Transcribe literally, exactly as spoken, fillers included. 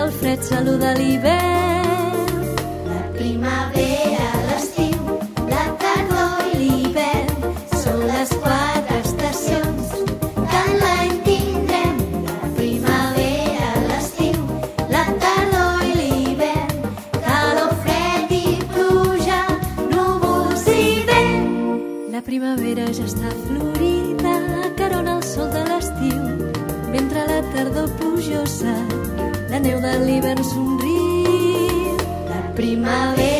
el fred saluda l'hivern. La primavera, l'estiu, la tardor i l'hivern són les quatre estacions que en l'any tindrem. La primavera, l'estiu, la tardor i l'hivern, calor, fred i pluja, núvols i vent. La primavera ja està florida, carona el sol de l'estiu, mentre la tardor plujosa la neu de l'hivern somriu. La primavera